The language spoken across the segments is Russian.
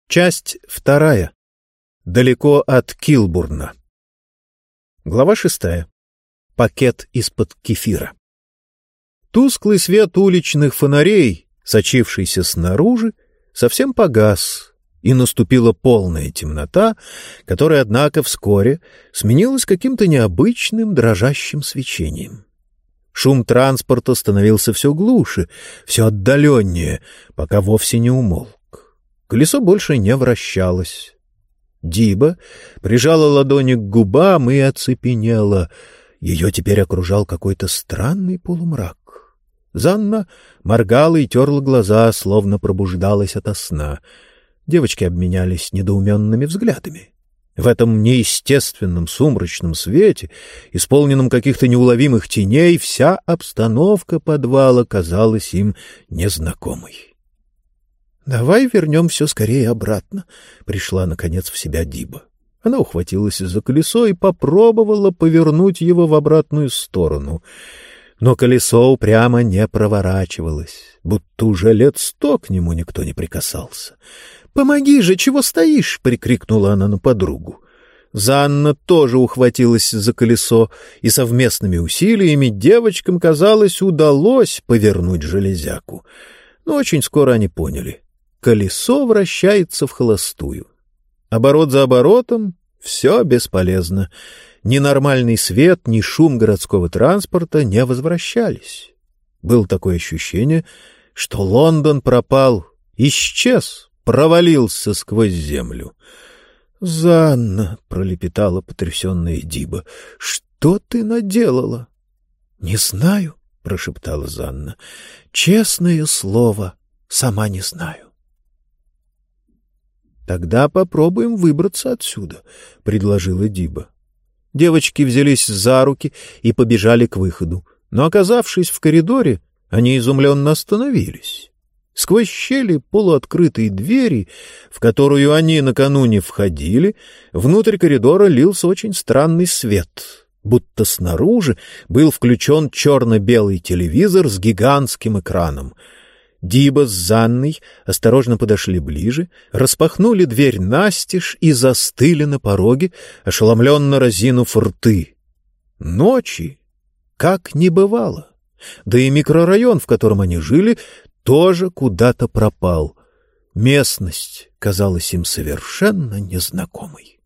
Часть 2. Далеко от Килбурна. Глава 6. Пакет из-под кефира. Тусклый свет уличных фонарей, сочившийся снаружи, совсем погас, и наступила полная темнота, которая, однако, вскоре сменилась каким-то необычным дрожащим свечением. Шум транспорта становился все глуше, все отдаленнее, пока вовсе не умолк. Колесо больше не вращалось. Диба прижала ладони к губам и оцепенела. Ее теперь окружал какой-то странный полумрак. Занна моргала и терла глаза, словно пробуждалась ото сна. Девочки обменялись недоуменными взглядами. В этом неестественном сумрачном свете, исполненном каких-то неуловимых теней, вся обстановка подвала казалась им незнакомой. «Давай вернем все скорее обратно», — пришла, наконец, в себя Диба. Она ухватилась за колесо и попробовала повернуть его в обратную сторону. Но колесо упрямо не проворачивалось, будто уже лет 100 к нему никто не прикасался. «Помоги же, чего стоишь?» — прикрикнула она на подругу. Занна тоже ухватилась за колесо, и совместными усилиями девочкам, казалось, удалось повернуть железяку. Но очень скоро они поняли — колесо вращается вхолостую. Оборот за оборотом — все бесполезно. Ни нормальный свет, ни шум городского транспорта не возвращались. Было такое ощущение, что Лондон пропал, исчез, провалился сквозь землю. «Занна», — пролепетала потрясенная Диба, — «что ты наделала?» «Не знаю», — прошептала Занна, — «честное слово, сама не знаю». «Тогда попробуем выбраться отсюда», — предложила Диба. Девочки взялись за руки и побежали к выходу, но, оказавшись в коридоре, они изумленно остановились. Сквозь щели полуоткрытой двери, в которую они накануне входили, внутрь коридора лился очень странный свет, будто снаружи был включен черно-белый телевизор с гигантским экраном. Диба с Занной осторожно подошли ближе, распахнули дверь настежь и застыли на пороге, ошеломленно разинув рты. Ночи как не бывало. Да и микрорайон, в котором они жили, тоже куда-то пропал. Местность казалась им совершенно незнакомой.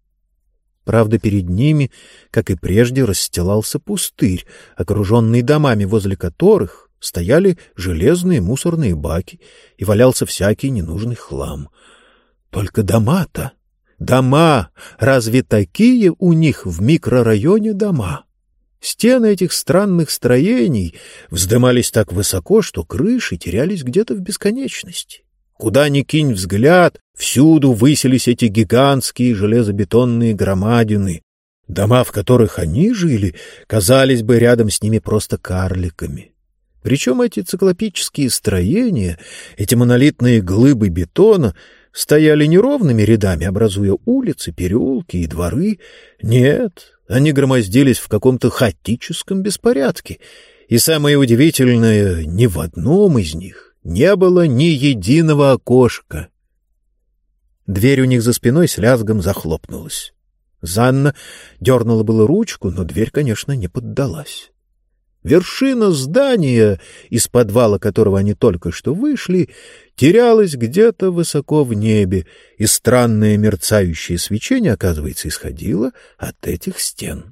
Правда, перед ними, как и прежде, расстилался пустырь, окруженный домами, возле которых стояли железные мусорные баки и валялся всякий ненужный хлам. Только дома-то! Дома! Разве такие у них в микрорайоне дома? Стены этих странных строений вздымались так высоко, что крыши терялись где-то в бесконечности. Куда ни кинь взгляд, всюду высились эти гигантские железобетонные громадины. Дома, в которых они жили, казались бы рядом с ними просто карликами. Причем эти циклопические строения, эти монолитные глыбы бетона стояли неровными рядами, образуя улицы, переулки и дворы. Нет, они громоздились в каком-то хаотическом беспорядке. И самое удивительное, ни в одном из них не было ни единого окошка. Дверь у них за спиной с лязгом захлопнулась. Занна дернула было ручку, но дверь, конечно, не поддалась. Вершина здания, из подвала которого они только что вышли, терялась где-то высоко в небе, и странное мерцающее свечение, оказывается, исходило от этих стен.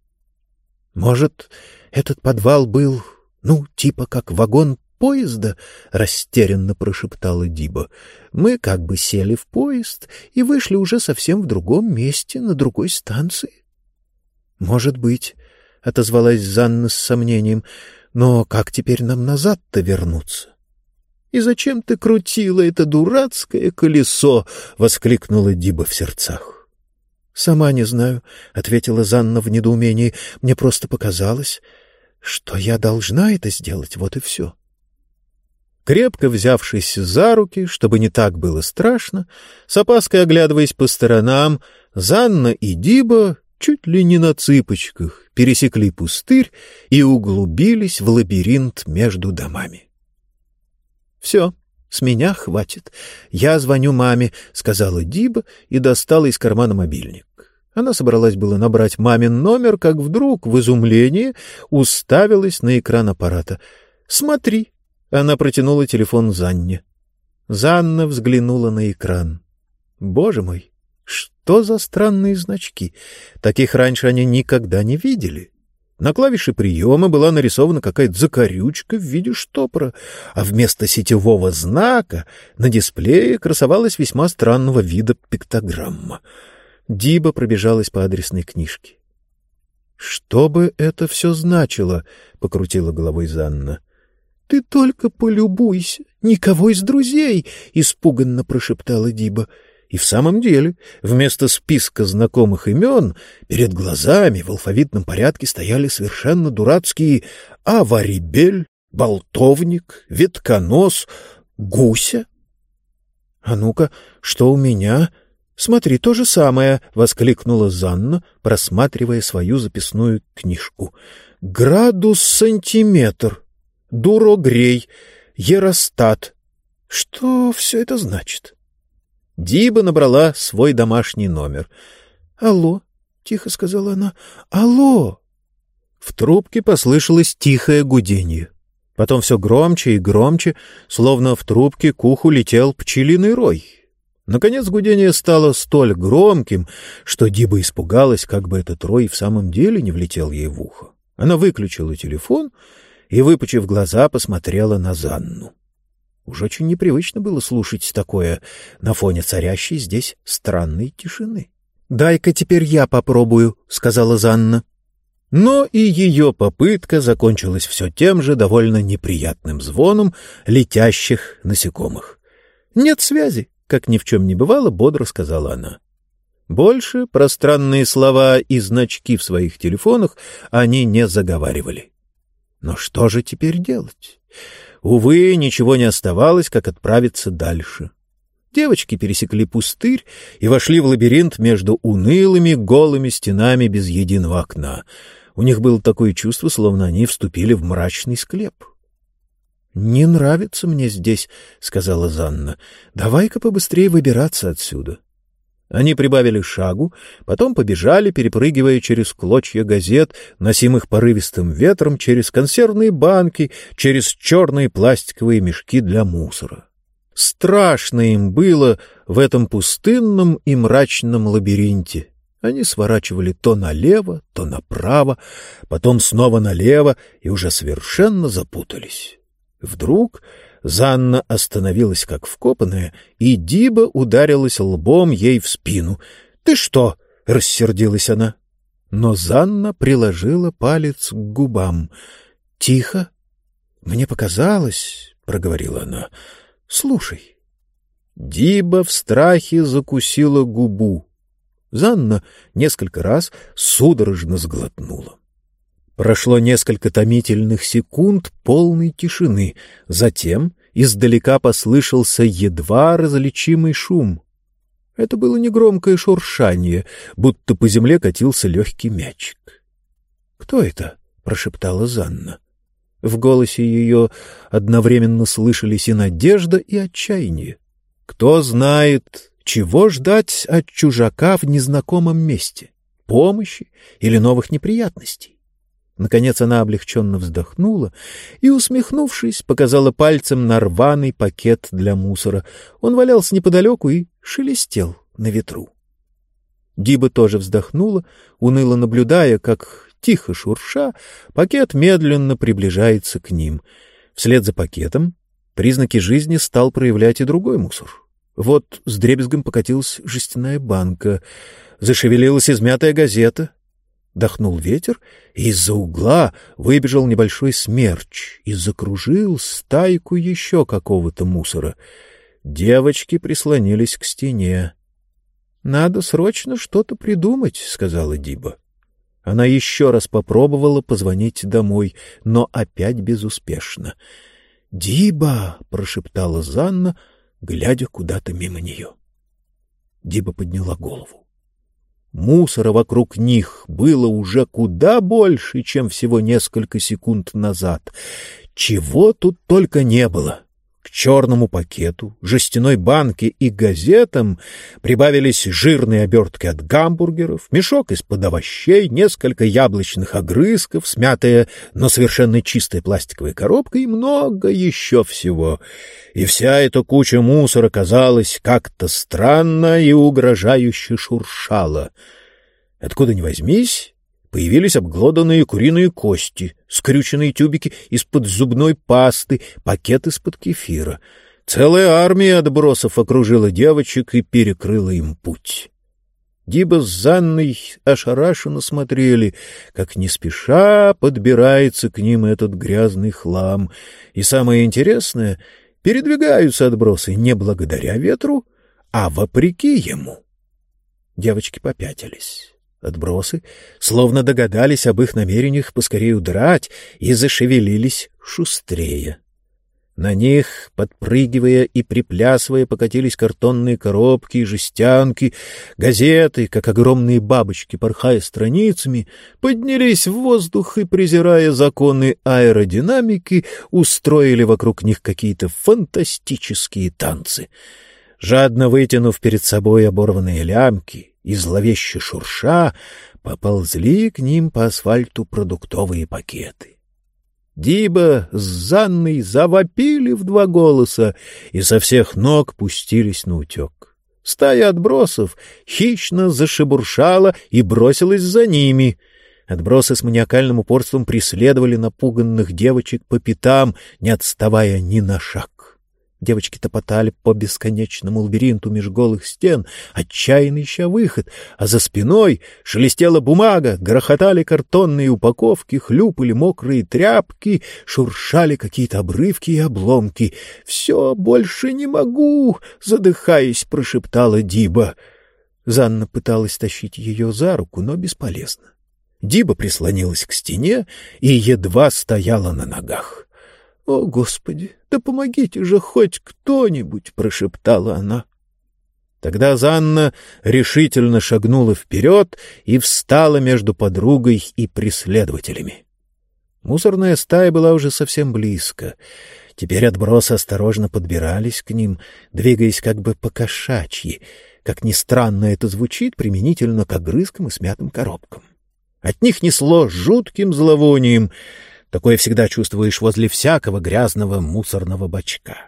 «Может, этот подвал был, типа как вагон поезда?» — растерянно прошептала Диба. «Мы как бы сели в поезд и вышли уже совсем в другом месте, на другой станции». «Может быть», — отозвалась Занна с сомнением, — «но как теперь нам назад-то вернуться?» «И зачем ты крутила это дурацкое колесо?» — воскликнула Диба в сердцах. «Сама не знаю», — ответила Занна в недоумении. «Мне просто показалось, что я должна это сделать, вот и все». Крепко взявшись за руки, чтобы не так было страшно, с опаской оглядываясь по сторонам, Занна и Диба чуть ли не на цыпочках пересекли пустырь и углубились в лабиринт между домами. Все, С меня хватит. Я звоню маме, — сказала Диба и достала из кармана мобильник. Она собралась было набрать мамин номер, как вдруг в изумлении уставилась на экран аппарата. «Смотри!» — она протянула телефон Занне. Занна взглянула на экран. «Боже мой, что за странные значки! Таких раньше они никогда не видели. На клавише приема была нарисована какая-то закорючка в виде штопора, а вместо сетевого знака на дисплее красовалась весьма странного вида пиктограмма. Диба пробежалась по адресной книжке. «Что бы это все значило?» — покрутила головой Занна. «Ты только полюбуйся! Никого из друзей!» — испуганно прошептала Диба. И в самом деле, вместо списка знакомых имен перед глазами в алфавитном порядке стояли совершенно дурацкие Аварибель, Болтовник, Ветконос, Гуся. — А ну-ка, что у меня? Смотри, то же самое! — воскликнула Занна, просматривая свою записную книжку. — Градус сантиметр, дурогрей, еростат. Что все это значит? Диба набрала свой домашний номер. «Алло», — тихо сказала она, — «алло». В трубке послышалось тихое гуденье. Потом все громче и громче, словно в трубке к уху летел пчелиный рой. Наконец гудение стало столь громким, что Диба испугалась, как бы этот рой в самом деле не влетел ей в ухо. Она выключила телефон и, выпучив глаза, посмотрела на Занну. Уж очень непривычно было слушать такое на фоне царящей здесь странной тишины. «Дай-ка теперь я попробую», — сказала Занна. Но и ее попытка закончилась все тем же довольно неприятным звоном летящих насекомых. «Нет связи», — как ни в чем не бывало, бодро сказала она. Больше пространные слова и значки в своих телефонах они не заговаривали. Но что же теперь делать? Увы, ничего не оставалось, как отправиться дальше. Девочки пересекли пустырь и вошли в лабиринт между унылыми голыми стенами без единого окна. У них было такое чувство, словно они вступили в мрачный склеп. — Не нравится мне здесь, — сказала Занна. — Давай-ка побыстрее выбираться отсюда. Они прибавили шагу, потом побежали, перепрыгивая через клочья газет, носимых порывистым ветром, через консервные банки, через черные пластиковые мешки для мусора. Страшно им было в этом пустынном и мрачном лабиринте. Они сворачивали то налево, то направо, потом снова налево и уже совершенно запутались. Вдруг Занна остановилась как вкопанная, и Диба ударилась лбом ей в спину. — Ты что? — рассердилась она. Но Занна приложила палец к губам. — Тихо. — Мне показалось, — проговорила она. — Слушай. Диба в страхе закусила губу. Занна несколько раз судорожно сглотнула. Прошло несколько томительных секунд полной тишины. Затем издалека послышался едва различимый шум. Это было негромкое шуршание, будто по земле катился легкий мячик. — Кто это? — прошептала Занна. В голосе ее одновременно слышались и надежда, и отчаяние. Кто знает, чего ждать от чужака в незнакомом месте? Помощи или новых неприятностей? Наконец она облегченно вздохнула и, усмехнувшись, показала пальцем на рваный пакет для мусора. Он валялся неподалеку и шелестел на ветру. Диба тоже вздохнула, уныло наблюдая, как, тихо шурша, пакет медленно приближается к ним. Вслед за пакетом признаки жизни стал проявлять и другой мусор. Вот с дребезгом покатилась жестяная банка, зашевелилась измятая газета. Дохнул ветер, и из-за угла выбежал небольшой смерч и закружил стайку еще какого-то мусора. Девочки прислонились к стене. — Надо срочно что-то придумать, — сказала Диба. Она еще раз попробовала позвонить домой, но опять безуспешно. — Диба! — прошептала Занна, глядя куда-то мимо нее. Диба подняла голову. Мусора вокруг них было уже куда больше, чем всего несколько секунд назад. Чего тут только не было. К черному пакету, жестяной банке и газетам прибавились жирные обертки от гамбургеров, мешок из-под овощей, несколько яблочных огрызков, смятая, но совершенно чистая пластиковая коробка и много еще всего. И вся эта куча мусора, казалось, как-то странно и угрожающе шуршала. Откуда ни возьмись, появились обглоданные куриные кости, скрюченные тюбики из-под зубной пасты, пакет из-под кефира. Целая армия отбросов окружила девочек и перекрыла им путь. Диба с Занной ошарашенно смотрели, как не спеша подбирается к ним этот грязный хлам. И самое интересное, передвигаются отбросы не благодаря ветру, а вопреки ему. Девочки попятились. Отбросы словно догадались об их намерениях поскорее удрать и зашевелились шустрее. На них, подпрыгивая и приплясывая, покатились картонные коробки и жестянки, газеты, как огромные бабочки, порхая страницами, поднялись в воздух и, презирая законы аэродинамики, устроили вокруг них какие-то фантастические танцы. Жадно вытянув перед собой оборванные лямки и зловеще шурша, поползли к ним по асфальту продуктовые пакеты. Диба с Занной завопили в два голоса и со всех ног пустились наутек. Стая отбросов хищно зашебуршала и бросилась за ними. Отбросы с маниакальным упорством преследовали напуганных девочек по пятам, не отставая ни на шаг. Девочки топотали по бесконечному лабиринту меж голых стен, отчаянно ища выход, а за спиной шелестела бумага, грохотали картонные упаковки, хлюпали мокрые тряпки, шуршали какие-то обрывки и обломки. «Все, больше не могу!» — задыхаясь, прошептала Диба. Занна пыталась тащить ее за руку, но бесполезно. Диба прислонилась к стене и едва стояла на ногах. «О, Господи, да помогите же хоть кто-нибудь!» — прошептала она. Тогда Занна решительно шагнула вперед и встала между подругой и преследователями. Мусорная стая была уже совсем близко. Теперь отбросы осторожно подбирались к ним, двигаясь как бы по-кошачьи. Как ни странно это звучит, применительно к огрызкам и смятым коробкам. От них несло жутким зловонием. Такое всегда чувствуешь возле всякого грязного мусорного бачка.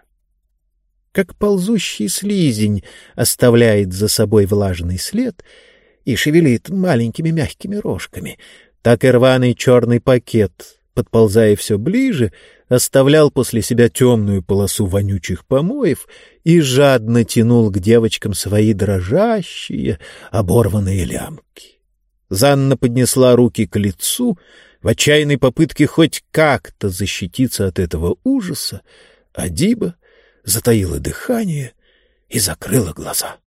Как ползущий слизень оставляет за собой влажный след и шевелит маленькими мягкими рожками, так и рваный черный пакет, подползая все ближе, оставлял после себя темную полосу вонючих помоев и жадно тянул к девочкам свои дрожащие, оборванные лямки. Занна поднесла руки к лицу в отчаянной попытке хоть как-то защититься от этого ужаса, а Диба затаила дыхание и закрыла глаза.